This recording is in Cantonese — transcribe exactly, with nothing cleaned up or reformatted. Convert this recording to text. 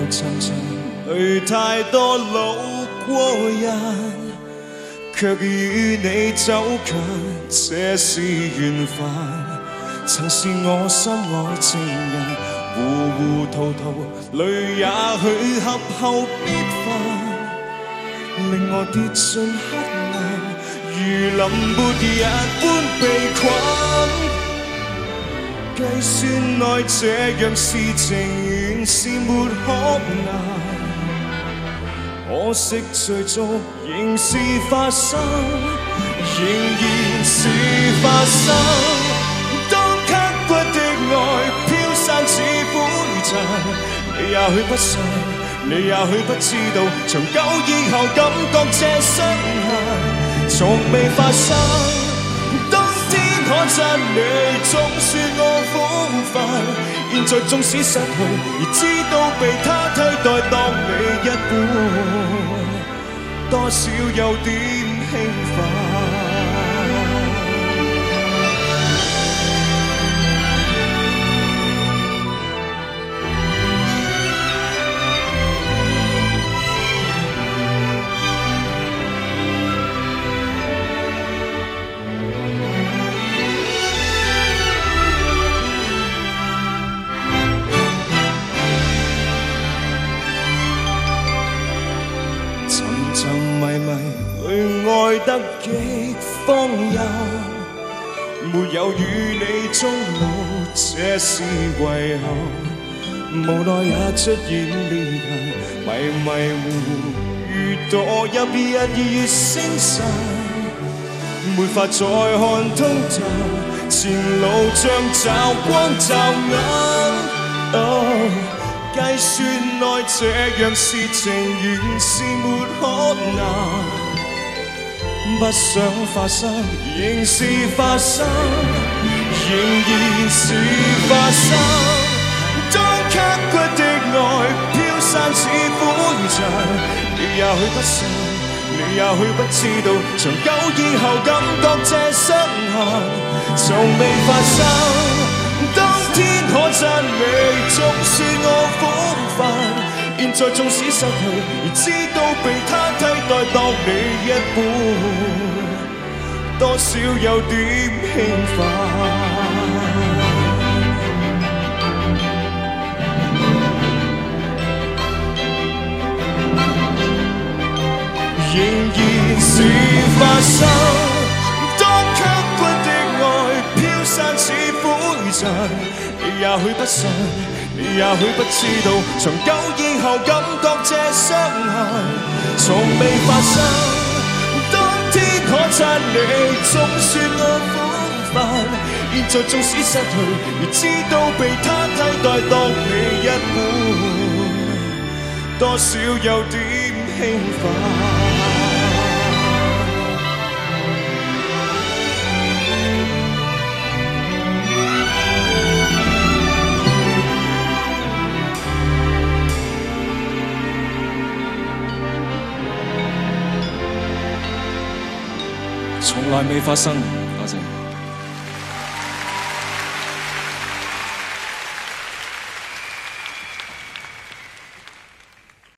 層層裏太多路過人，卻與你走近，這是緣分。曾是我心愛情人，糊糊塗塗淚也許合後必分，令我跌進黑暗，如臨末日般被困。計算內這樣事情原是沒可能，可惜最終仍是發生，仍然是發生。當刻骨的愛飄散似灰塵，你也許不信，你也許不知道，長久以後感覺這傷痕從未發生。當天可親你，總算我福分，現在縱使失去，而知道被他替代當你一半，多少有點興奮。愛得極荒謬，沒有與你終老，這是遺憾。無奈也出現裂痕，迷迷糊糊如墮入日月星辰，沒法再看通透，前路像驟光驟暗。哦，計算內這樣事情原是沒可能。不想發生，仍是發生，仍然是發生。當刻骨的愛飄散似灰塵，你也許不信，你也許不知道，長久以後感覺這傷痕從未發生。當天可親你，總算我福分。現在縱使失去，而知道被他替代當你一半，多少有點興奮。仍然是發生，當刻骨的愛飄散似灰塵，你也許不信，你也許不知道，長久以後感覺這傷痕從未發生。當天可親你，總算我福分。現在縱使失去，而知道被他替代當你一半，多少有點興奮。從來未發生，多謝。